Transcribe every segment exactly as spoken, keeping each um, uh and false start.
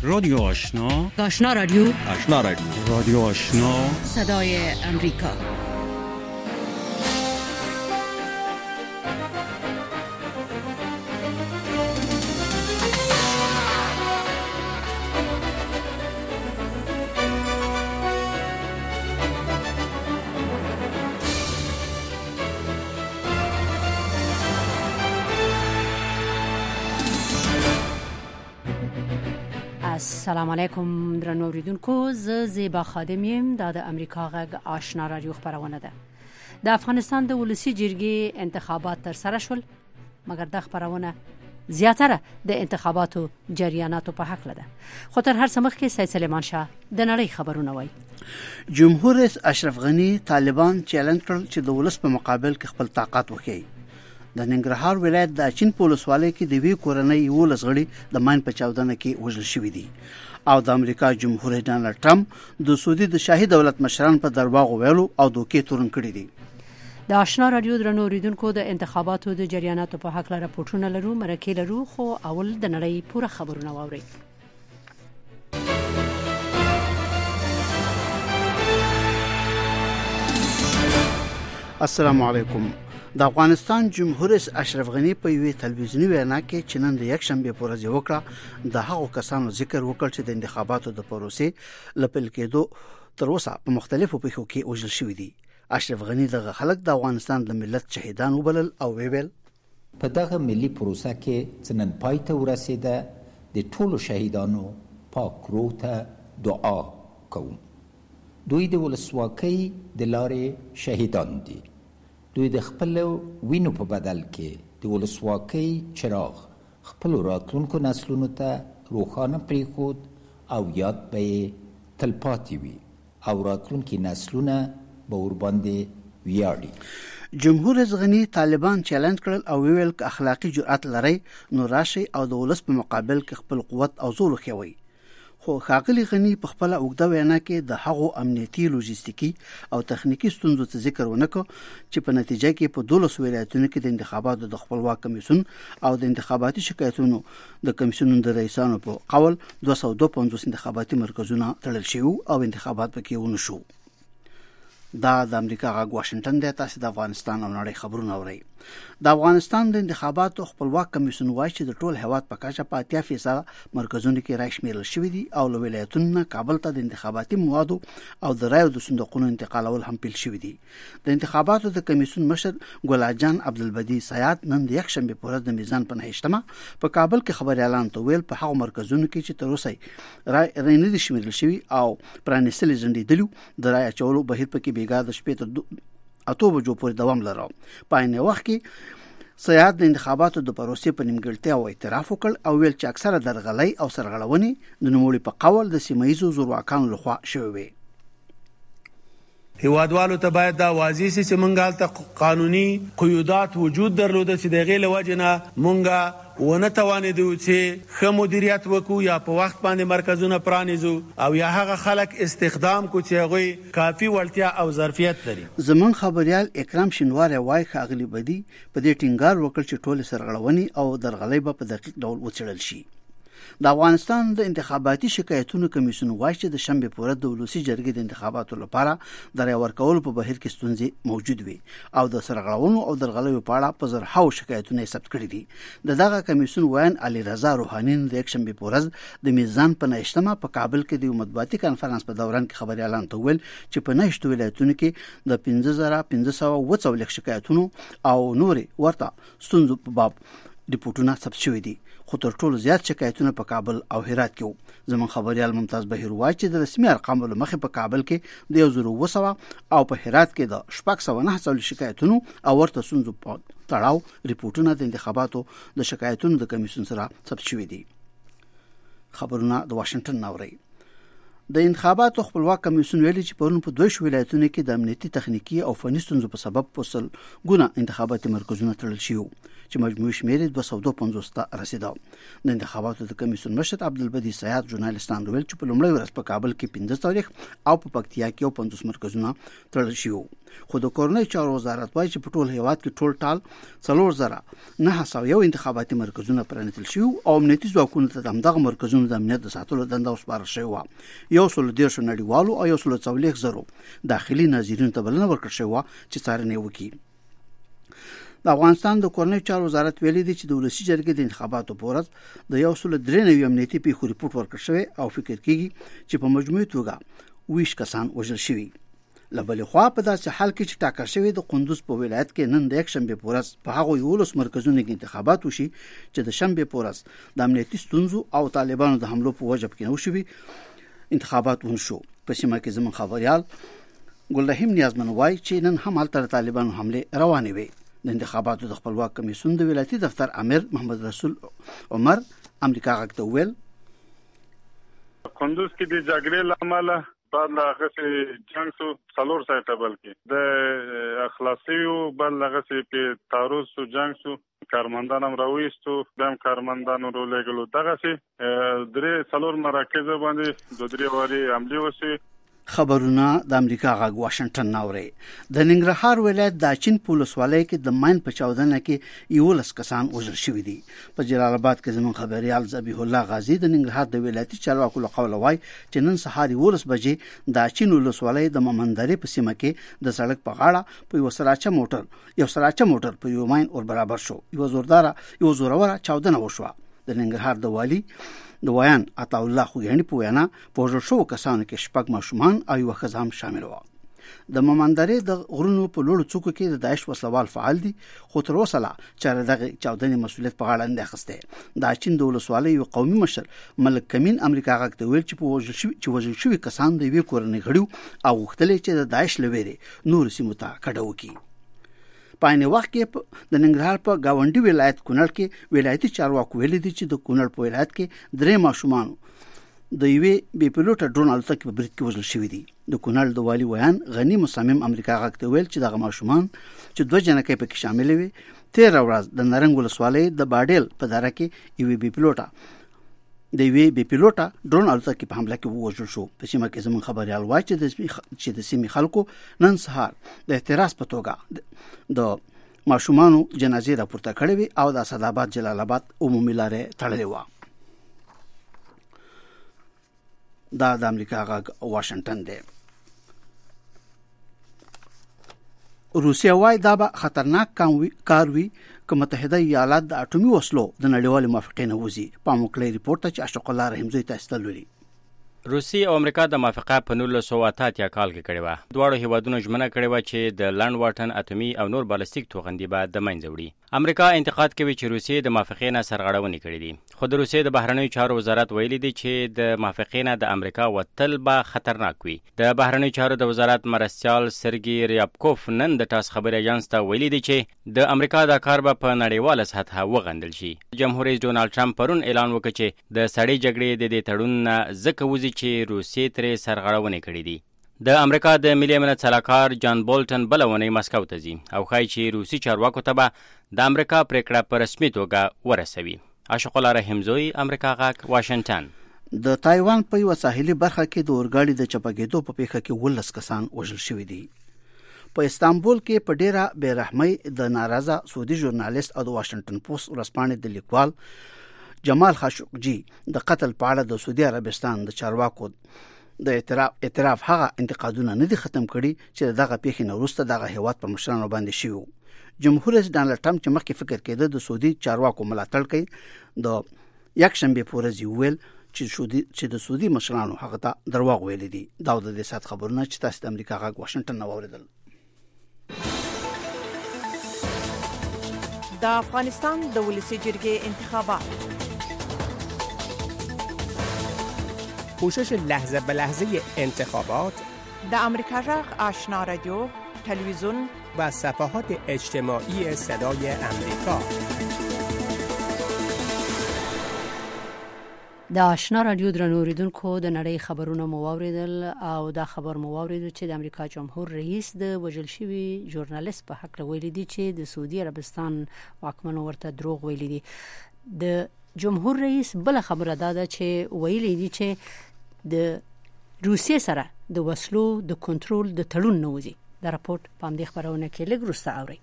رادیو آشنا، آشنا رادیو، آشنا رادیو، رادیو آشنا، صدای امریکا. السلام علیکم درنو اوریدونکو، زه زیبا خادم یم. دا د امریکا غږ آشنا رادیو خبرونه ده. د افغانستان د ولسی جرګې انتخابات تر سره شول، مګر د خبرونه زیاتره د انتخاباتو جریاناتو په حق لده. خو تر هر څه مخکې سید سلیمان شاه د نړۍ خبرونه وایي. جمهور رئیس اشرف غنی طالبان چیلنج کړل چې د ولس په مقابل کې خپل طاقت وښيي. د ننګرهار ولایت د اچین په ولسوالۍ کې د وی کورنۍ یولس غړي د ماین په چاودنه کې وژل شوي دي او د امریکا جمهور رئیس ډانلډ ټرمپ د سعودي د شاهي دولت مشران په درواغ ویلو او دوکې تورن کړي دي. د آشنا رادیو درنو اوریدونکو، د انتخاباتو د جریاناتو په حق لپاره راپورټونه لرو، مرکې لرو، خو اول د نړۍ پوره خبرونه واورئ. السلام علیکم. د افغانستان جمهور رئیس اشرف غنی په یوې تلویزیونی وینا کې چې نن د یک شنبه په ورځ وکړه، د هغو کسانو ذکر وکړ چې د انتخاباتو د پروسې لپاره کېدو تر اوسه په مختلفو پیښو کې وژل شوي دي. اشرف غنی دغه خلک د افغانستان د ملت شهیدان وبلل او ویل په دغه ملي پروسه کې څنن پای ته ورسېده. د ټولو شهیدانو پاک روح ته دعا کوم. دوی د ولسواکۍ د لارې شهیدان دي. دوی د خپل وینو په بدل کې د ولسواکۍ چراغ خپل راتلونکو نسلونو ته روښانه پرېښود او یاد به یې تلپاتې وي او راتلونکي نسلونه به ورباندې ویاړي. جمهور رئیس غنی طالبان چیلنج کړل او ویل که اخلاقی جرأت لري نو راشي او د ولس په مقابل کې خپل قوت او زور وښیوي. خو ښاغلي غنی په خپل اوږده وینا کې د هغو امنیتي، لوجستیکي او تخنیکی ستونزو ته ذکر ونکړ چې په نتیجه کې په دولس ولایتونو کې د انتخاباتو د خپلواک کمیسیون او د انتخاباتي شکایتونو د کمیسیونونو د رئیسانو په قول دوه سوه دوه پنځوس انتخاباتي مرکزونه تړل شوي او انتخابات پکې ونه شو. دا د امریکا غږ واشنگټن دی. تاسو د افغانستان او نړۍ خبرونه اورئ. د افغانستان د انتخاباتو خپلواک کمیسیون وایي چې د ټول هیواد په کچه په اتیا فیصد مرکزونو کې رای شمیرل شوي دي او له ولایتونو کابل ته د انتخاباتي موادو او د رایو د صندوقونو انتقالول هم پیل شوي دي. د انتخاباتو د کمیسیون مشر ګلاجان عبدالبدی سیاد نن د یک شنبه په ورځ د میزان په نهشتمه په کابل کې خبري اعلان ته ویل په هغو مرکزونو کې چې تر اوسه رای نه دي شمیرل شوي او پرانیستل ځنډېدلي د رای اچولو بهیر پکې بیګا د شپې تر اته بجو پورې دوام لرو. په عین وخت کې سیاد د انتخاباتو د پروسې په نیمګړتیا او اعتراف وکړ او ویل چې اکثره درغلۍ او سرغړونې د نوموړي په قول د سیمایي زورواکانو لخوا شوې وي. هیوادوالو ته باید دا واضح سي چې مونږ هلته قانوني قیودات وجود درلوده چې د هغې له وجې نه مونږ ونه توانېدو چې ښه مدیریت وکړو یا په وخت باندې مرکزونه پرانیزو او یا هغه خلک استخدام کو چې هغوی کافي وړتیا او ظرفیت لري. زمون خبریال اکرام شینواری وایي ښاغلي بدی په دې ټینګار وکړ چې ټولې سرغړونې او درغلۍ به په دقیق ډول وڅېړل شي. د افغانستان د انتخاباتي شکایتونو کمیسیون وایي چې د شنبه په ورځ د ولسی جرګې د انتخاباتو لپاره د رای ورکولو په بهیر کې ستونزې موجود وي او د سرغړونو او درغلیو په اړه په زرهاو شکایتونه ثبت کړي دي. د دغه کمیسیون وایي علي رضا روحاني د یک شنبه په ورځ د میزان په نهشتمه په کابل کې د مطبوعاتي کانفرنس په دوران کې خبري اعلان ته ویل چې په نهشت ولایتونو کې د پنځه زره پنځه سوه اووه څلوېښت شکایتونو او نورې ورته ستونزو په باب ریپورتونه ثبت شوي دي. خو تر ټولو زیات شکایتونه په کابل او هرات کې وو. زمون خبريال ممتاز بهیر وایي چې د رسمي ارقامو له مخې په کابل کې د یو زر اووه سوه او په هرات کې د شپږ سوه نهه څلوېښت شکایتونو او ورته ستونزو په تړاو ریپورتونه د انتخاباتو د شکایتونو د کمیسیون سره ثبت شوي دي. خبرونه د واشنگټن اوري. د انتخاباتو خپلواک کمیسیون ویلي چې پرون په دوه شو ولایتونو کې د امنیتي تخنیکی او فني ستونزو په سبب پوسل ګونه انتخاباتي مرکزونه تړل شوي چې مجموعي شمېر دوه سوه پنځوس ته رسیدو. د انتخاباتو د کمیسیون مشر عبدالبدی سیاد ژورنالیستان ویل چې په لومړۍ ورځ په کابل کې پنځه تاریخ او په پکتیا کې پنځوس مرکزونه تړل شوي. خو د کورنۍ چارو وزارت وايي چې په ټول هیواد کې ټول ټال څلور زره نه سوه یو انتخاباتي مرکزونه پرانیستل شوي او امنیتي ځواکونو ته د همدغه مرکزونو د امنیت د ساتلو دنده وسپارل شوې وه. یو سل دېرش نړیوالو او یو سل څلوېښت زرو داخلي ناظرینو ته بلنه ورکړل شوې وه چې څارنه وکړي. د افغانستان د کورنۍ چارو وزارت ویلي دی چې د ولسي جرګې د انتخاباتو په ورځ د یو سل درې نوي امنیتي پیښو ریپورت ورکړل شوی او فکر کیږي چې په مجموعي توګه ویش کسان وژل شوي. له بلې خوا په داسې حال کې چې ټاکل شوی د قندوز په ولایت کې نن د یک شنبې په ورځ په هغو یولس مرکزونو کې انتخابات وشي چې د شنبې په ورځ د امنیتي ستونزو او طالبانو د حملو په وجه پکې نه وشوي انتخابات ونشو. په سیمه کې زموږ خبریال ګلرحیم نیازمن وایي چې نن هم هلته د طالبانو حملې روانې وي. د انتخاباتو د خپلواک کمیسیون د ولایتي دفتر امیر محمد رسول عمر امریکا غږ ته وویل قندوز کې د جګړې له امله بعد هغه سي جنگ سو څلور ساعته بلکې د اخلاصیو بل هغه سي په تعرض سو جنگ سو کارمندان هم راوېستو دم کارمندانو رو لګلو دغه سي درې څلور مراکز باندې د درې واري عملي وسی. خبرونه د امریکا غږ واشنگټن ناوړي. د ننګرهار ولایت د چین پولیسوالۍ کې د ماین په چاودنه کې یولس کسان وژل شوي دي. په جلال آباد کې زموږ خبريال ذبیح الله غازی د ننګرهار د ولایتي چارواکو له قوله وایي چې نن سهار یولس بجې د چین ولسوالۍ د ممندرې په سیمه کې د سړک په غاړه په یو سراچه موټر یو سراچه موټر په یو ماین اور برابر شو. یو زوردار یو زوروره چاودنه وشوه. د ننګرهار د والی د ویان عطا الله خوګانی په وینا په ورو شو کسانو کې شپږ ماشومان او یو ښځه هم شامل و. د ممندرې د غرونو په لوړو څوکو کې د داعش وسلوال فعال دي خو تر اوسه لا چې دغه چاودنې مسؤلیت په غاړه نه اخیسته. د چین د ولسوالۍ یو قومي مشر ملک کمین امریکا غږ ته ویل چې په وژل شوي چې وژل شوي کسان د یوې کورنۍ غړي او غوښتل چې د داعش لویرې نور سیمو ته کډه وکړي. په عین وخت کې د ننګرهار په گاونډي ولایت کونړ کې ولایتي چارواکو ویلي دي چې د کونړ په ولایت کې درې ماشومان د یوې بې پیلوټه ډرون الوتکې په برید کې وژل شوي دي. د کونړ د والي ویان غنی مصمم امریکا غږ ته ویل چې دغه ماشومان چې دوه جنکۍ پکې شامل وي تېره ورځ د نرنګ ولسوالۍ د باډیل په دره کې یوې بې پیلوټه د یوې بې پیلوټه ډرون الوتکې په حمله کې ووژل شو. په سیمه کې زموږ خبریال وایي چې د چې د سیمې خلکو نن سهار د اعتراض په توګه د ماشومانو جنازې راپورته کړې وي او د اسداباد جلال آباد عمومي لارې تړلې وه. دا د امریکا غږ واشنگټن دی. روسیه وايي دا به خطرناک کار وي که متحده ایالات د اټومي وسلو د نړیوال موافقې نه وځي. پام وکړئ ریپورت ته چې اشرف الله رحمزی تاسو ته لولي. روسي او امریکا د موافقه په نولس سوه اته اتیا کال کې کړې وه. دواړو هیوادونو ژمنه کړې وه چې د لنډ واټن اټومي او نور بالستیک توغندي به د منځه وړي. امریکا انتقاد کوي چې روسیې د موافقې نه سرغړونې کړې دي. خو د روسیې د بهرنیو چارو وزارت ویلي دی چې د موافقې نه د امریکا وتل به خطرناک وي. د بهرنیو چارو د وزارت مرستیال سرګي ریابکوف نن د ټاس خبري اژانس ته ویلي دی چې د امریکا دا کار به په نړیواله سطحه وغندل شي. جمهور رئیس ډونالد ټرمپ پرون اعلان وکړ چې د سړې جګړې د دې تړون نه ځکه وځي چې روسیې ترې سرغړونې کړې دي. د امریکا د ملي امنیت سلاکار جان بولټن بله اونۍ مسکو ته ځي او ښایي چې روسي چارواکو ته به د امریکا پریکړه په رسمي توګه ورسوي. اشرف الله رحمزی امریکا غږ واشنگټن. د تایوان په یوه ساحلي برخه کې د اورګاډي د چپه کېدو په پیښه کې ولس کسان وژل شوي دي. په استانبول کې په ډیره بې رحمۍ د ناراضه سعودي ژورنالیست او د واشنگټن پوسټ ورځپاڼې د لیکوال جمال خاشقجي د قتل په اړه د سعودي عربستان د چارواکو د اعتراف اعتراف هغه انتقادونه نه دي ختم کړي چې دغه پیښې نه وروسته دغه هیواد پر مشرانو باندې شوي. جمهور رئیس ډانلډ ټرمپ چې مخکې فکر کېده د سعودي چارواکو ملاتړ کوي د یک شنبې په ورځ ویل چې د سعودي مشرانو هغه ته درواغ ویلي دي. دا د دې سات خبرونه چې تاسو د امریکا غږ واشنگټن نه واوریدل. د افغانستان د ولسي جرګې انتخابات پوشش لحظه به لحظه انتخابات د امریکا غږ آشنا رادیو، تلویزیون و صفحات اجتماعی صدای امریکا. د آشنا رادیو درنو اوریدونکو د نړۍ خبرونه مو واوریدل او دا خبر مو واوریدل چې د امریکا جمهور رئیس د وژل شوی ژورنالیست په حق ویلي دی چې د سعودي عربستان واکمنو ورته دروغ ویلي دي. د جمهور رئیس بل خبره ده چې ویلي دي چې د روسیې سره د وسلو د کنټرول د تړون نوځي. دا راپورټ په همدې خبرونه کې لږ وروسته اوري.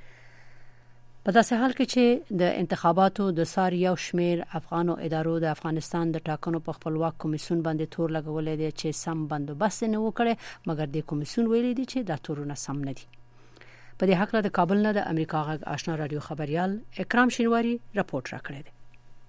په داسې حال کې چې د انتخاباتو د سار یو شمیر افغانو ادارو د افغانستان د ټاکنو په خپلواک کمیسیون باندې تور لګولې دي چې سم بندوبست نه وکړي، مګر د کمیسیون ویلي دي چې دا تورونه سم نه دي. په دې حق له د کابل نه د امریکا غږ آشنا رادیو خبريال اکرام شینواری راپورټ راکړی دی.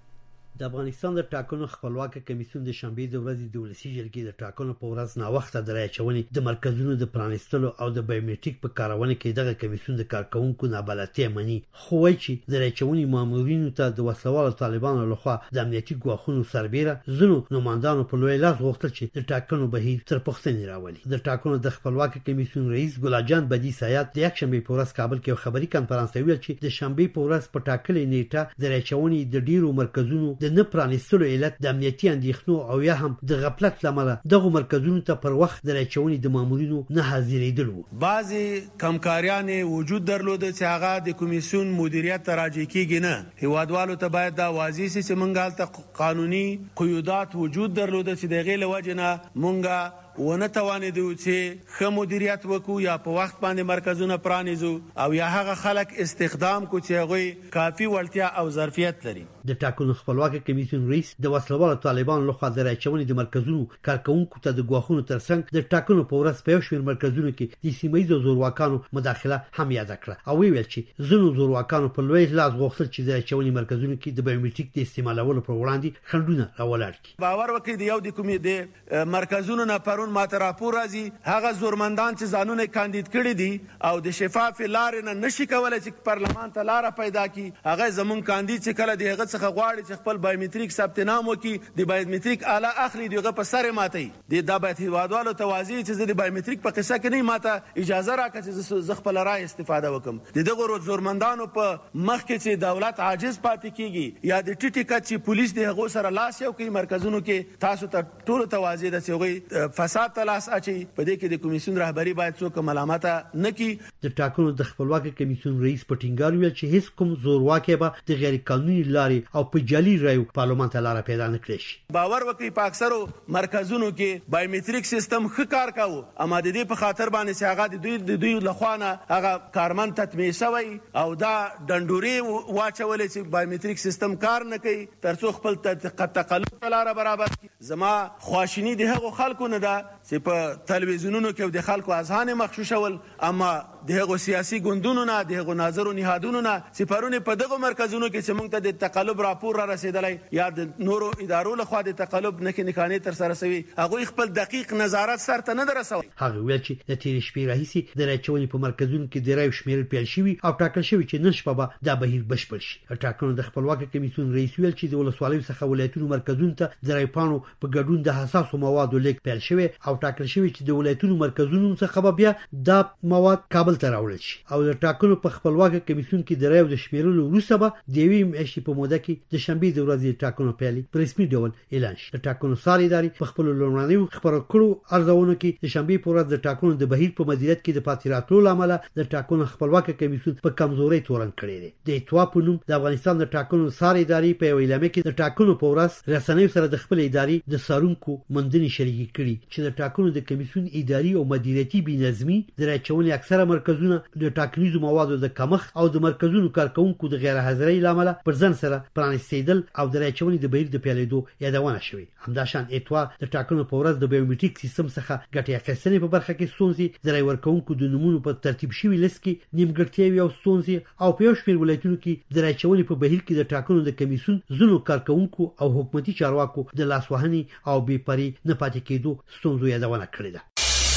د افغانستان د ټاکنو خپلواک کمیسیون د شنبه د ورځې د ولسی جرګې د ټاکنو په ورځ نا وخت د راچونې د مرکزونو د پرانستلو او د بایومټریک په کارونه کې دغه کمیسیون د کارکونکو نابلدتیا مني، خو وایي چې د راچونې مامورینو ته د وسلوال طالبانو لخوا د امنیتي ګواښونو سربېره زنو نمائندانو په لوی لاس غوښتل چې د ټاکنو بهیر تر پوښتنې راولي. د ټاکنو د خپلواک کمیسیون رئیس ګلاجان بدی سایات د یک شنبه په ورځ کابل کې خبري کانفرنس ویل چې د شنبه په ورځ په ټاکلې نیټه د راچونې د ډیرو مرکزونو د نه پرانستلو علت د امنیتي اندېښنو او یا هم د غفلت لامل دغه مرکزونو ته پر وخت د راچونې د مامورینو نه حاضرېدل وو. بعضی کمکاریان وجود درلود چې هغه د کمیسیون مدیریت ته راجع کیږي نه. هیوادوالو ته باید دا واضح شي چې مونږ ته قانوني قیودات وجود درلود چې د غیله وجنه مونږه ونه توانېدو چې ښه مدیریت وکړو یا په وخت باندې مرکزونه پرانیزو او یا هغه خلک استخدام کو چې هغه کافي وړتیا او ظرفیت لري. د ټاکنو خپلواک کمیسیون رئیس د وسلوال طالبان لخوا د راچونې د مرکزونو کارکونکو ته د ګواښونو ترڅنګ د ټاکنو په ورځ په شمیر مرکزونو کې د سیمایي زورواکانو مداخله هم یاد کړه او ویل چې زنو زورواکانو په لوی لاس غوښتل چې د راچونې مرکزونو کې د بایومټریک د استعمالولو پر وړاندې خنډونه راولاړ کړي. باور وکړئ د یو د کومې د مرکزونو نه پرون ماته راپور راځي هغه زورمندان چې ځانونه کاندید کړي دي او د شفاف لارې نه نشي کولای چې پارلمان ته لار پیدا کړي، هغه زمون کاندید چې کله دغه څخه غواړي چې خپل بایومټریک ثبت نام وکړي د بایومټریک اعلی اخلي دغه په سر ماتي د دا باید هیوادوالو توازی چې د بایومټریک په قصه کې نه ماته اجازه راکړي چې زه خپل رائے استفاده وکم. دغه زورمندانو په مخ کې چې دولت عاجز پاتې کیږي یا د ټیټی کچ چې پولیس دغه سره لاس یو کوي مرکزونو کې تاسو ته ټول توازی د سیوغي فساد لاس اچي په دې کې د کمیسیون رهبری باید څوک ملامت نه کی. د ټاکنو د خپلواک کمیسیون رئیس په ټینګار ویل چې هیڅ کوم زورواکي به د غیر قانوني لارې او په جعلي رایو پارلمان ته لار پیدا نه کړي شي. باور وکړئ په اکثرو مرکزونو کې بایومټریک سیستم ښه کار کاوه، اما د دې په خاطر باندې چې هغه د دوی د دوی لخوانه هغه کارمن تطمیع شوی او دا ډنډوري واچول چې بایومټریک سیستم کار نه کوي ترڅو خپل تقلب لار برابر کړي. زما خواشینی د هغو خلکو نه ده چې په تلویزیونونو کې د خلکو اذهان مخشوشول، اما دغه سیاسي ګوندونو نه دغه ناظرو نهادونو نه چې پرونه په دغه مرکزونو کې چې موږ ته د تقلب راپور را رسیدلی یا د نورو ادارو لخوا د تقلب نکي نکانه تر سره سوي هغه خپل دقیق نظارت سره نه درسوي. هغه ویل چې د تیر شپې راهیسي د راچونې په مرکزونو کې د رایو شمیرل پیل شوی او ټاکل شوی چې نن شپه به دا بهیر بشپړ شي. ټاکنو د خپلواک کمیسیون رئیس ویل چې د ولسوالیو څخه ولایتونو مرکزونو ته د رای پاڼو په ګډون د حساسو موادو لیک پیل شوی او ټاکل شوی چې د ولایتونو مرکزونو څخه بیا دا مواد کابل ته راوړل شي او د ټاکنو په خپلواک کمیسیون کې د رایو د شمیرلو وروسته به د یوې میاشتې په موده کې د شنبه د ورځې ټاکنو پیلې په رسمي ډول اعلان شي. د ټاکنو ساري ادارې په خپل لومړنیو خبرو کړو ارزونو کې د شنبه په ورځ د ټاکنو د بهیر په مدیریت کې د پاتې راتلو لامل د ټاکنو خپلواک کمیسیون په کمزوري تورن کړی دی. د اتوا په نوم د افغانستان د ټاکنو ساري ادارې په اعلامیه کې د ټاکنو په ورځ رسنیو سره د خپل ادارې د سارونکو مندني شریک کړي چې د ټاکنو د کمیسیون اداري او مدیریتي بنظمي د راچونې اکثره مرکزونه د ټاکنیزو موادو د کمښت او د مرکزونو کارکونکو د غیر حاضرۍ لامل پر ځن سره پرانستېدل او د راچونې د بهیر د پیلېدو یادونه شوې. همداشان اتوا د ټاکنو په ورځ د بایومټریک سیستم څخه ګټې اخیستنې په برخه کې ستونزې د رای ورکوونکو د نومونو په ترتیب شوي لیست کې نیمګړتیاوې او ستونزې او په یو شمېر ولایتونو کې د راچونې په بهیر کې د ټاکنو د کمیسیون ځینو کارکونکو او حکومتي چارواکو د لاسوهنې او بې پرې نه پاتې کېدو ستونزو یادونه کړې ده.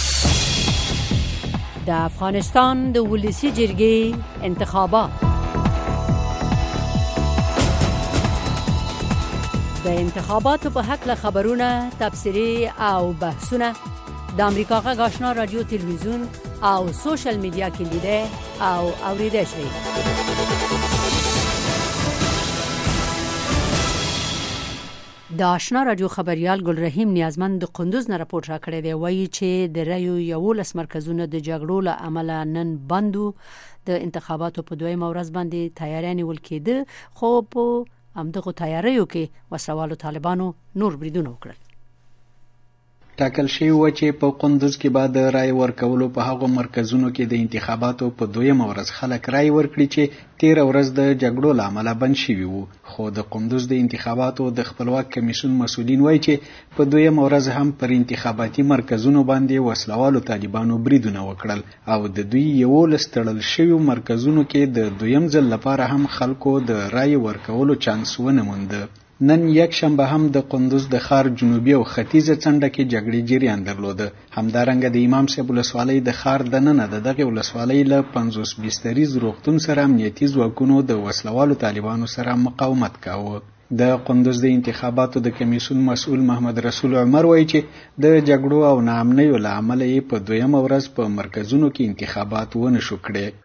د افغانستان د ولسی جرګې انتخابات د انتخاباتو په حق له خبرونه تبصري او بحثونه د امریکا غږ آشنا رادیو تلویزیون او سوشل میډیا کې لیدل او اوریدل شي. د آشنا رادیو خبريال ګل رحیم نیازمند د قندوز نه راپورټ راکړی دی، وایي چې د رایو یولس مرکزونه د جګړو له امله نن بندو. د انتخاباتو په دویمه ورځ باندې تیاری نیول کېده، خو په همدغه تیاریو کې وسوالو طالبانو نور بریدونه وکړل. ټاکل شوی و چې په قندوز کې بعد د رای ورکولو په هغو مرکزونو کې د انتخاباتو په دویمه ورځ خلک رای ورکړي چې تیر ورځ د جګړو له امله بند شوي وو. خو د قندوز د انتخاباتو د خپلواک کمیسیون مسؤلین وایي چې په دویمه ورځ هم پر انتخاباتي مرکزونو باندې وسلوالو طالبانو بریدونه وکړل او د دوی یولس تړل شویو مرکزونو کې د دویم ځل لپاره هم خلکو د رای ورکولو چانس ونه موند. نن یک شنبه هم د قندوز د ښار جنوبي او ختیځه څنډه کې جګړې جریان درلوده. همدارنګه د امام صاحب ولسوالۍ د ښار دننه د دغه ولسوالۍ له پنځوس بستریز روغتون سره امنیتي ځواکونو د وسلوالو طالبانو سره مقاومت کاوه. د قندوز د انتخاباتو د کمیسیون مسؤل محمد رسول عمر وایي چې د جګړو او ناامنیو له امله یې په دویمه ورځ په مرکزونو کې انتخابات ونه شو کړی.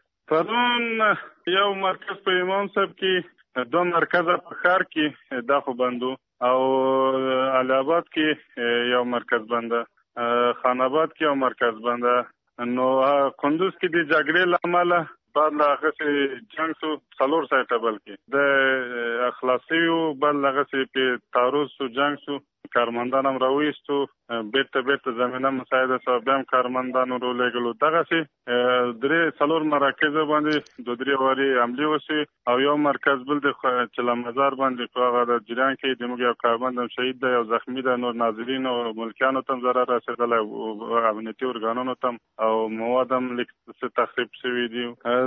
پرون یو مرکز په امام صاحب کې، دو مرکزه په ښار کې دا خو بندو، او علي آباد کې یو مرکز بنده، خان آباد کې یو مرکز بنده. نو قندوز کې د جګړې له امله بعد له هغه څه جنګ سو څلور سایټه بلکې د اخلاصیو بل هغه څه په تعرض سو جنګ سو کارمندان هم راوېستو، بیرته بیرته زمینه مساعده سو بیا هم کارمندانو رولېږلو. دغسې درې څلور مراکز باندې دوه درې وارې حملې وسوې او یو مرکز بل د چلا مزار باندې په هغه د جریان کې زموږ یو کارمند هم شهید دی او زخمي دی. نور ناظرین او ملکیانو ته هم ضرر رسېدلی او امنیتي ارګانونو ته هم او مواد هم لږ څه تخریب شوي دي.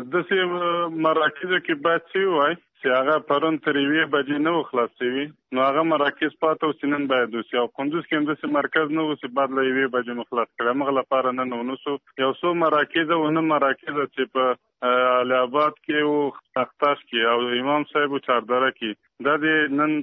داسې مراکزو کې باید څه ووایي چې هغه پرون تر یوې بجې نه و خلاص شوي، نو هغه مراکز پاته اوس نن باید وسي. او قندوز کې هم داسې مرکز نه و چې بعد له یوې بجې مو خلاص کړی. همغه لپاره نن ونه سو. یو څو مراکز او نه مراکز چې په علي آباد کې او اختاش کې او امام صاحب او چاردره کې دا د نن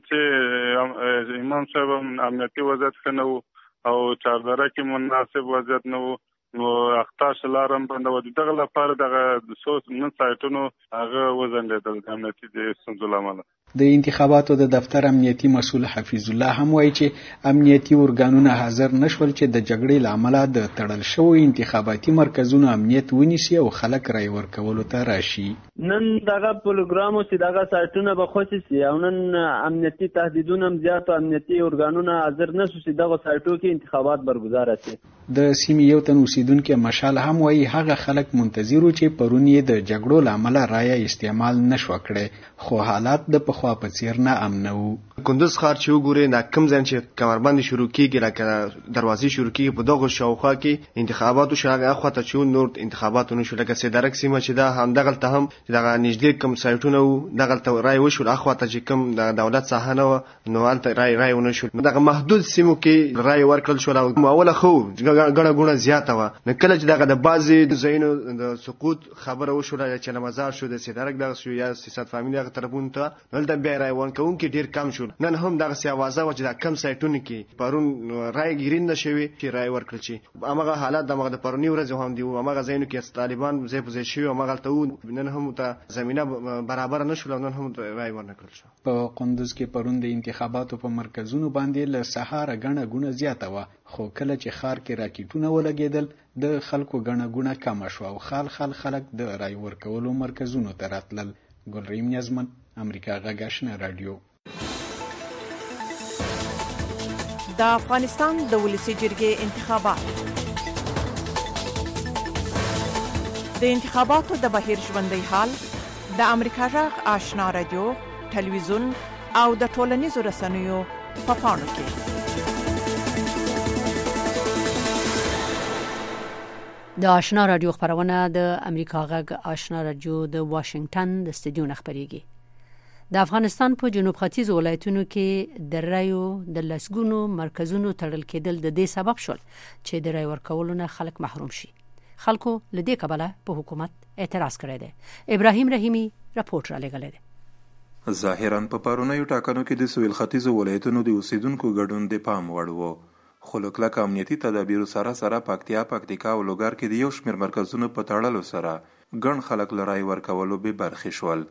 چې امام صاحب امنیتي وضعیت ښه نه و او چاردره کې مناسب وضعیت نه و، نو اختاش لارم بنده و. دغه لپاره دغه د څو نن سایټونو هغه وځنډېدل د امنیتي د ستونزو له امله. د انتخاباتو د دفتر امنیتي مسؤل حفیظ الله هم وایي چې امنیتي ارګانونه حاضر نشول چې د جګړې له امله د تړل شویو انتخاباتي مرکزونو امنیت ونیسي او خلک رای ورکولو ته راشي. نن دغه پروګرام چې دغه سایټونه به خوشي سي او نن امنیتي تهدیدونه هم زیات او امنیتي ارګانونه حاضر نشو چې دغه سایټو کې انتخابات برگزار شي. د سیمې یو تن اوسیدونکو مشال هم وایي هغه خلک منتظر وو چې پرون یې د جګړو له امله رایه استعمال نشو کړی، خو حالات د پخوا په څیر نه امن وو. کندوز ښار چې وګورئ نا کم ځای چې کمربند شروع کیږي لکه دروازې شروع کیږي په دغه شاوخوا کې انتخاباتو شاګه اخواته چې نور انتخاباتو نشو لکه سیدارک سیمه چې دا هم دغه ته هم دغه نږدې کم سایټونه وو دغه ته رای وشو اخواته چې کم د دولت ساحه نه نو الته رای رای ونشو. دغه محدود سیمو کې رای ورکړل شو او اوله خو ګڼه ګونه زیاته و. نو کله چې دغه د بعضې ځایونو د سقوط خبره وشوله چې لمزار شو د سیدارک دغه شو یا سیاست فامیل هغه طرفونو ته نو د بیا رای ورکوونکي ډېر کم شول. نن هم دغه سی اوازه و چې دا کم سایټونه کې پرون رای ګیرین نشوي چې رای ورکړل شي. هغه حالات دغه د پرونی ورځ هم دی او هغه ځایونو کې طالبان ځای په ځای شوي او هغه ته نن هم ته زمينه برابر نشول نن هم رای ورنکړل شو. په قندوز کې پرون د انتخاباتو په مرکزونو باندې له سهار غنه غونه زیاته و، خو کله چې ښار کې راکټونه ولګېدل د خلکو غنه غونه کم شو او خال خال خلک د رای ورکولو مرکزونو ته راتلل. ګلریم نیازمن، امریکا غږ آشنا رادیو. د افغانستان د ولسی جرګې انتخابات. د انتخاباتو د بهیر ژوندۍ حال د امریکا غږ آشنا رادیو، ټلویزیون او د ټولنیزو رسنیو په پاڼو کې. د آشنا رادیو خبرونه د امریکا غږ آشنا رادیو د واشنگټن د استودیو خبريږي. د افغانستان په جنوب ختیځ ولایتونو کې د رایو د لسګونو مرکزونو تړل کېدل د دې سبب شول چې د رای ورکولو نه خلک محروم شي. خلکو له دې کبله په حکومت اعتراض کړی دی. ابراهیم رحیمی راپورټ را لګلې ده. ظاهرا په پرونیو ټاکنو کې د سویل ختیځ ولایتونو د اوسیدونکو ګډون د پام وړ و، خو له کلک امنیتي تدابیرو سره سره پکتیا، پکتیکا او لوګر کې د یو شمېر مرکزونو په تړلو سره ګڼ خلک له رای ورکولو بې برخې شول.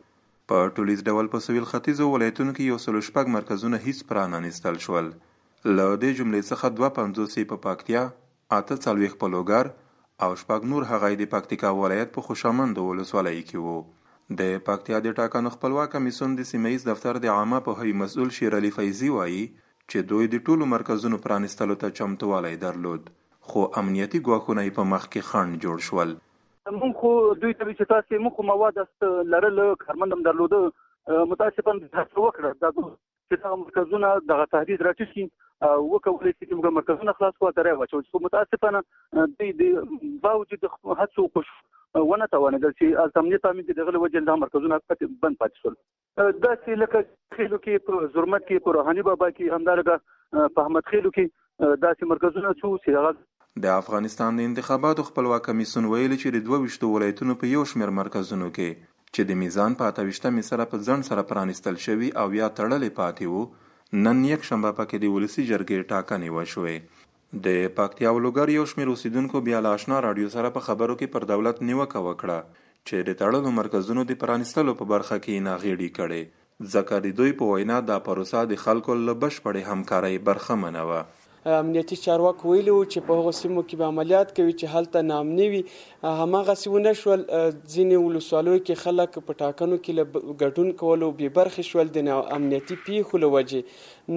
په ټولیز ډول په سویل ختیځو ولایتونو کې یو سل شپږ مرکزونه هیڅ پرانستل شول. له دې جملې څخه دوه پنځوس په پکتیا، اته څلوېښت په لوګر او شپږ نور هغه د پکتیکا ولایت په خوشامند ولسوالۍ کې وو. د پکتیا د ټاکنو خپلواک کمیسیون د سیمه ییز دفتر د عامه پوهاوي مسؤل شیر علي فیضي وایي چې دوی د ټولو مرکزونو پرانستلو ته چمتووالی درلود، خو امنیتي ګواښونه یې په مخ کې خنډ جوړ شول. مونږ خو دوی ته چې تاسو موږ خو مواد است لرل کارمندم درلوده، متاسفانه هڅه وکړه دا چې دا مرکزونه د تهدید راټیټ شي او وکولای شي چې موږ مرکزونه خلاص کړو ترې واچو. خو متاسفانه دوی د باوجود هڅو وکړو ونه توانېدل چې امنیت تامین کې دغه وجه د مرکزونه بند پاتې شول. دا چې لکه خېلو کې په زرمت کې په روحاني بابا کې همدارنګه په احمد خېلو کې داسې مرکزونه څو چې هغه د افغانستان د انتخاباتو خپلواک کمیسیون ویلي چې د دوه ویشتو ولایتونو په یو شمېر مرکزونو کې چې د میزان په اته ویشتمې سره په ځنډ سره پرانستل شوي او یا تړلې پاتې وو، نن یک شنبه پکې د ولسي جرګې ټاکنې وشوې. د پکتیا او لوګر یو شمېر اوسیدونکو بیا له اشنا راډیو سره په خبرو کې پر دولت نیوکه وکړه چې د تړلو مرکزونو د پرانستلو په برخه کې ناغېړي کړې، ځکه د دوی په وینا دا پروسه د خلکو له بشپړې همکارۍ برخمنه وه. امنیتي چارواکو ویلي وو چې په هغو سیمو کې به عملیات کوي چې هلته ناامني وي. هماغسې ونه شول. ځینې ولسوالیو کې خلک په ټاکنو کې له ګډون کولو بې برخې شول د امنیتي پیښو له وجې،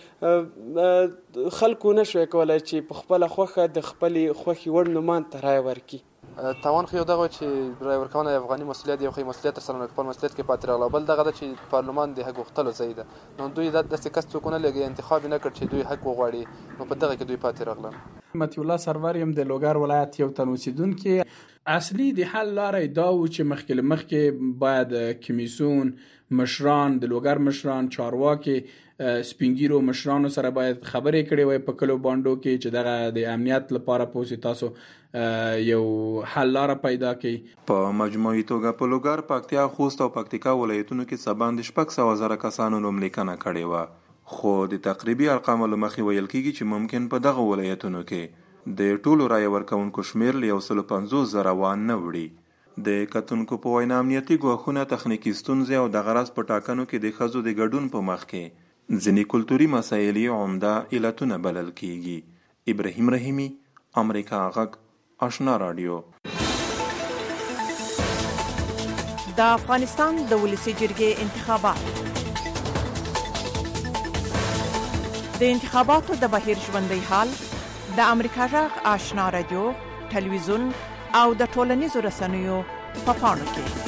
نو خلکو نه شوی کولی چې په خپله خوښه د خپلې خوښې وړ نومان ته رایه ورکړي. تاوان خو یو دغه چې رایه ورکونه د افغاني مسؤلیت یو ښه مسؤلیت ترسره نه خپل مسؤلیت کې پاتې راغله. بل دغه ده چې پارلمان د حق غوښتلو ځای ده، نو دوی داسې کس څوک ونه لګي انتخاب نه کړ چې دوی حق وغواړي، نو په دغه کې دوی پاتې راغله. مطیع الله سرور یم د لوګر ولایت یو تن اوسیدونکی. اصلي د حل لارې دا و چې مخکې له مخکې باید کمیسیون مشران، د لوګر مشران، چارواکي، سپینګیرو مشرانو سره باید خبرې کړې وای په کلو باندو کې چې دغه د امنیت لپاره پوسی تاسو یو حل لاره پیدا کړي. په مجموعي توګه په لوګر، پکتیا، خوست او پکتیکا ولایتونو کې څه باندې شپږ سوه زره کسانو نوملیکنه کړې وه، خو د تقریبي ارقامو له مخې ویل کېږي چې ممکن په دغه ولایتونو کې د ټولو رایه ورکوونکو شمېر له یو سلو پنځوس زره وان نه وړي. د کتونکو په وینا امنیتي ګواښونه، تخنیکي ستونزې او د غرض په ټاکنو کې د ښځو د ګډون په مخ کې ځینې کلتوري مسایل یې عمده علتونه بلل کېږي. ابراهیم رحیمي، امریکا غږ، آشنا راډیو. د افغانستان د ولسي جرګې انتخابات. د انتخاباتو د بهیر ژوندی حال د امریکا غږ آشنا راډیو، ټلویزیون او د ټولنیزو رسنیو په پاڼو کې.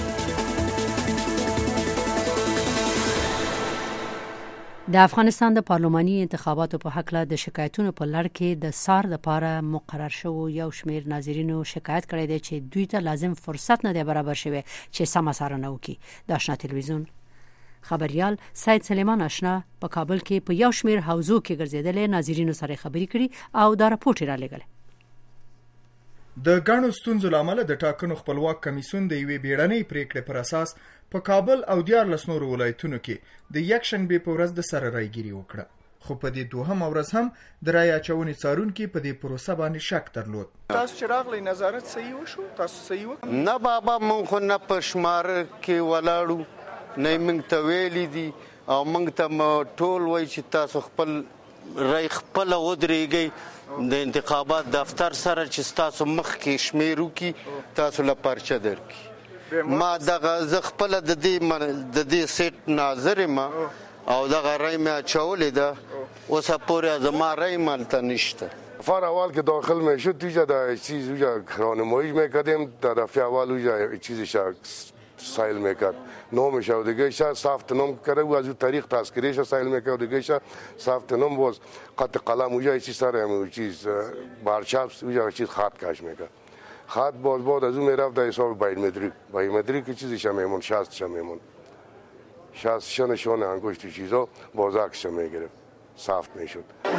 د افغانستان د پارلماني انتخاباتو په حق له د شکایتونو په لړ کې د سار لپاره مقرر شو یو شمیر ناظرینو شکایت کړی دی چې دوی ته لازم فرصت نه دی برابر شوی چې سم څارنه وکړي. د آشنا ټلویزیون خبريال سید سلیمان آشنا په کابل کې په یو شمیر حوزو کې ګرځیدل، ناظرینو سره خبرې کړي او دا راپورټ را لګل. د غاڼو ستونزو لامل د ټاکنو خپلواک کمیسیون د یوې بیړنۍ پریکړې پر اساس په کابل او دیارلس نورو ولایتونو کې د یک شنبې په ورځ د سره رايګيري وکړه، خو په دې دوهم ورځ هم د رای اچونې څارونکو په دې پروسه باندې شک درلود. تاسو چې راغلی نظارت صحیح وشو؟ تاسو صحیح وکړ؟ نه بابا، مونږ خو نه په شمار کې ولاړو، نه مونږ ته ویلي دي او مونږ ته ټول وایي چې تاسو خپل رای خپل ودرېږئ د انتخابات دفتر سره چې تاسو مخ کې شمیرو کې تاسو له پرچه درکې. ما دغه ز خپل د دې د دې سیټ ناظر ما او دغه رای مې اچولې ده، اوس پورې زما رای مالته نشته. فار اول که داخل میں شد توجا دا چیز وجا راهنماییش میکردیم، در دفعه اول وجا چیزش سایل میکرد، نامش و دیگه شا ثبت نام کرده و از اون طریق تذکرهش سایل میکرد و دیگه شا ثبت نام باز خط قلم وجا چیز سر همون چیز برچسب وجا چیز خط کش میکرد. خط باز بعد از اون میرفت در حساب بایومتریک، بایومتریک چیزش هم میمون، شستش هم میمون، شستش نشانه انگشت چیزا باز عکسش میگرفت، ثبت میشد.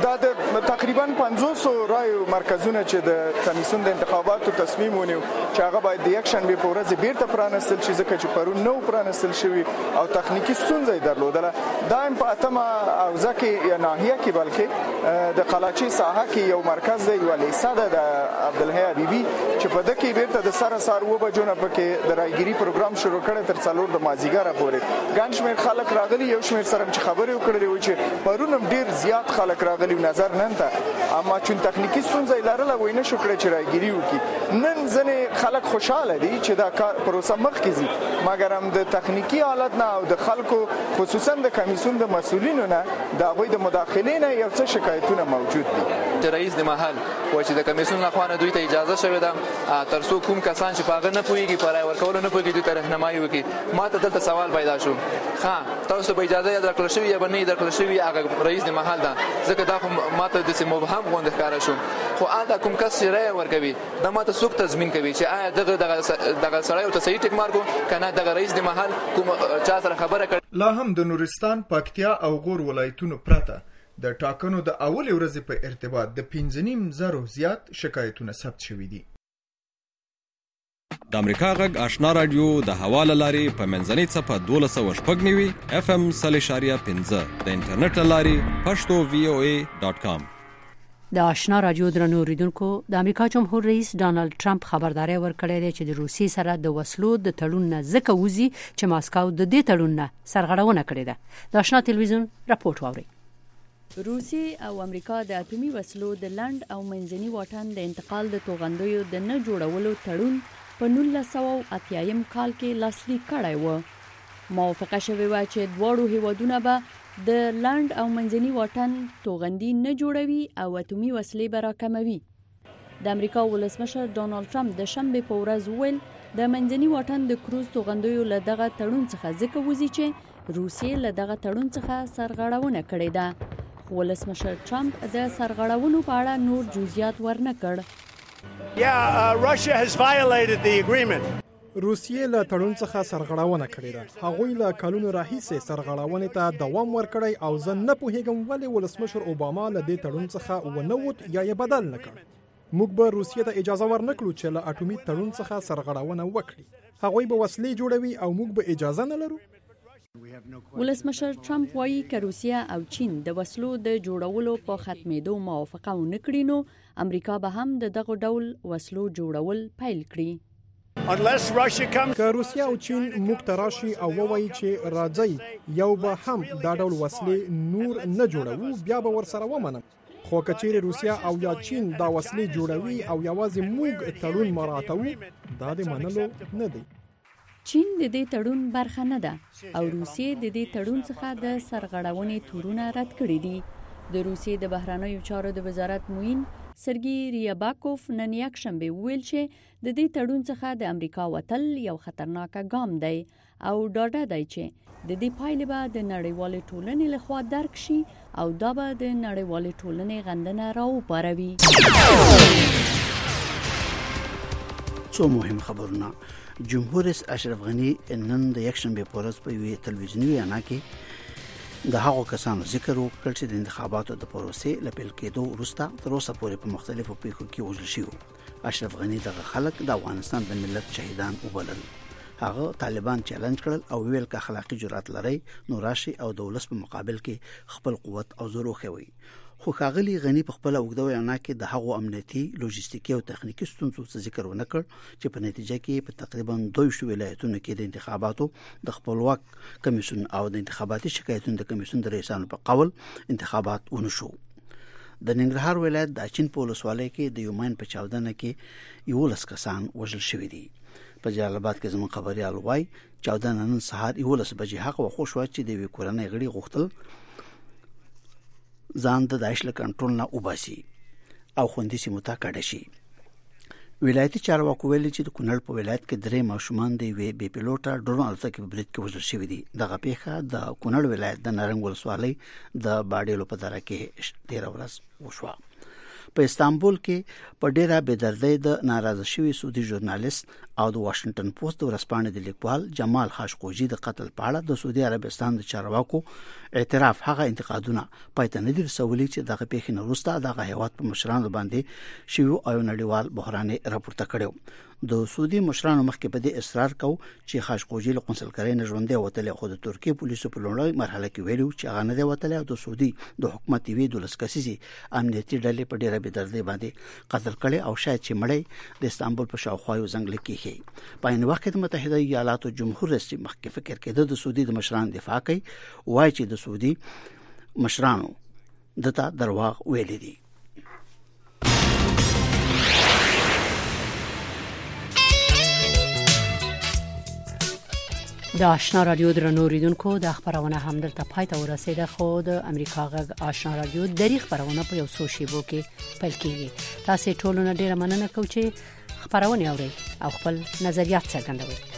دا د تقریبا پنځوس رایو مرکزونه چې د کمیسیون د انتخاباتو تصمیم ونیو چې هغه باید د یک شنبه په ورځ بیرته پرانستل شي ځکه چې پرون نو پرانستل شوی او تخنیکی ستونزې درلودله. دا هم په اتمه حوزه کې یا ناحیه کې بلکې د قلاچي ساحه کې یو مرکز دی یو لیسه ده د عبدالحی حبیبي چې په دکې بیرته د سره سار و بجو نه پکې د رایګيري پروګرام شروع کړي تر څلور د مازیګر پورې. ګڼ شمېر خلک راغلي، یو شمېر سره چې خبرې وکړلې و چې پرون هم ډیر زیات خلک راغلي نظر نن ته، اما چون تخنیکی ستونزې لرله وای نه شو کړی چې رایګيري وکړي. نن ځنې خلک خوشاله دي چې دا کار پروسه مخکې ځي، مګر هم د تخنیکی حالت نه او د خلکو خصوصا د کمیسیون د مسؤلینو نه د هغوی د مداخلې نه یو څه شکایتونه موجود دي. چې رئیس د محل و چې د کمیسیون لخوا نه دوی ته اجازه شوې ده تر څو کوم کسان چې په هغه نه پوهېږي په رای ورکولو نه پوهېږي دوی ته رهنمایي وکړي. ما ته دلته سوال پیدا شو، ښه تاسو به اجازه یې درکړل شوې یا به نه یې درکړل شوې هغه رئیس د محل ده، ځکه دا خو ما ته داسې مبهم غوندې ښکاره شو. خو هلته کوم کس چې رای ورکوي دا ما ته څوک تضمین کوي چې آیا دغه دغه سړی ورته صحیح ټیک مار کړو که نه دغه رئیس د محل کوم چا سره خبره کړې. لا هم د نورستان، پکتیا او غور ولایتونو پرته د ټاکنو د اولې ورځې په ارتباط د پنځه نیم زرو زیات شکایتونه ثبت شوي دي. د امریکا غږ آشنا رادیو د هوا له لارې په منځنۍ څپه دولس سوه شپږ نوي اف ام سل اشاریه پنځه د انټرنیټ له لارې پښتو وی او ای ډاټ کام. د آشنا رادیو درنو اوریدونکو، د امریکا جمهور رئیس ډانلډ ټرمپ خبرداري ورکړې ده چې د روسیې سره د وسلو د تړون نه ځکه وځي چې ماسکو د دې تړون نه سرغړونه کړې ده. د آشنا ټلویزیون راپورټ واوري. روسیې او امریکا د اټومي وسلو د لند او منځني واټن د انتقال د توغندیو د نه جوړولو تړون په نولس سوه اتیا کال کې لاسلیک کړی و. موافقه شوې وه چې دواړو هیوادونه به د لند او منځني واټن توغندي نه جوړوي او اټومي وسلې به راکموي. د امریکا ولسمشر ډانلډ ټرمپ د شنبې په ورځ وویل د منځني واټن د کروز توغندیو له دغه تړون څخه ځکه وځي چې روسیې له دغه تړون څخه سرغړونه کړې ده. خو ولسمشر ټرمپ د سرغړونو په اړه نور جزئیات ورنه کړ. Yeah, uh, Russia has violated the agreement. روسیې له تړون څخه سرغړونه کړې ده. هغوی له کلونو راهیسې سرغړونې ته دوام ورکړی او زه نه پوهیږم ولې ولسمشر اوباما له دې تړون څخه ونه ووت یا یې بدل نه کړ. موږ به روسیې ته اجازه ورنکړو چې له اټومي تړون څخه سرغړونه وکړي. هغوی به وسلې جوړوي او موږ به اجازه نه لرو. ولسمشر ټرمپ وایي که روسیه او چین د وسلو د جوړولو په ختمېدو موافقه ونه کړي نو امریکا به هم د دغه ډول وسلو جوړول پیل کړي. که روسیه او چین موږ ته راشي او ووایي چې راځئ یو به هم دا ډول وسلې نور نه جوړوو بیا به ورسره ومنم. خو که چیرې روسیه او یا چین دا وسلې جوړوي او یوازې موږ تړون مراعاتوو دا د منلو نه دی. چین د دې تړون برخه نه ده او روسیې د دې تړون څخه د سرغړونې تورونه رد کړي دي. د روسیې د بهرنیو چارو د وزارت معین سرګي ریاباکوف نن یک شنبه ویل چې د دې تړون څخه د امریکا وتل یو خطرناک ګام دی او ډاډه دی چې د دې پایلې به د نړیوالې ټولنې لخوا درک شي او دا به د نړیوالې ټولنې غندنه راوپاروي. څو مهم خبرونه. جمهور رئیس اشرف غنی نن د یک شنبه په ورځ په یوې تلویزیوني وینا کې د هغو کسانو ذکر وکړ چې د انتخاباتو د پروسې له پیل کېدو وروسته تر اوسه پورې په مختلفو پیښو کې وژل شوي. اشرف غنی دغه خلک د افغانستان د ملت شهیدان وبلل. هغه طالبان چیلنج کړل او ویل که اخلاقی جرأت لري نو راشي او د ولس په مقابل کې خپل قوت او زور وښوي. خو ښاغلي غنی په خپل اوږده وینا کې د هغو امنیتي، لوجستیکي او تخنیکي ستونزو څخه ذکر ونه کړ چې په نتیجه کې په تقریبا دوه شو ولایتونو کې د انتخاباتو د خپلواک کمیسیون او د انتخاباتي شکایتونو د کمیسیون د رئیسانو په قول انتخابات ونشو. د ننګرهار ولایت د اچین په ولسوالۍ کې د یومین په چاودنه کې یولس کسان وژل شوي دي. په جلال آباد کې زموږ خبريال وایي چاودنه نن سهار یولس بجې هغه وخت شوه چې د یوې کورنۍ غړي غوښتل ځان د داعش له کنټرول نه وباسي او خوندي سیمو ته کډه شي. ولایتي چارواکو ویلي چې د کونړ په ولایت کې درې ماشومان د یوې بې پیلوټه ډرون الوتکې په برید کې وژل شوي دي. دغه پیښه د کونړ ولایت د نارنګ ولسوالۍ د باډیلو په دره کې تېره ورځ وشوه. په استانبول کې په ډیره بې دردۍ د ناراضه شوي سعودي ژورنالیست او د واشنگټن پوسټ د ورځپاڼې د لیکوال جمال خاشقجي د قتل په اړه د سعودي عربستان د چارواکو اعتراف هغه انتقادونه پاتې نه دي رسولي چې دغه پیښې نه وروسته دغه هیواد په مشرانو باندې شیو او نړیوال بحران راپورته کړو. د سعودي مشرانو مخکې په دې اصرار کو چې خاشقجي له قونسلګرۍ نه ژوندې وتلې، خو د ترکیې پولیسو په لومړۍ مرحله کې ویلو چې هغه نه دی وتلی او د سعودي د حکومت یوې دولس کسیزې امنیتي ډلې په ډېره بېدردۍ باندې قتل کړی او شاید چې مړی د استانبول په شاوخوا یو ځنګل کې کېږي. په عین وخت کې د متحده ایالاتو جمهور رئیس مخکې فکر کېده د سعودي د مشرانو دفاع کوي، وایي چې د سعودي مشرانو دته درواغ ویلي دي. د آشنا رادیو درنو اوریدونکو د خبرونه هم دلته پای ته ورسیده، خو د امریکا غږ آشنا رادیو د خبرونه په یو څو شیبو کې پیل کیږي. تاسو ټول نه ډیره مننه کوم چې خبرونه اورئ او خپل نظریات څرګندوئ.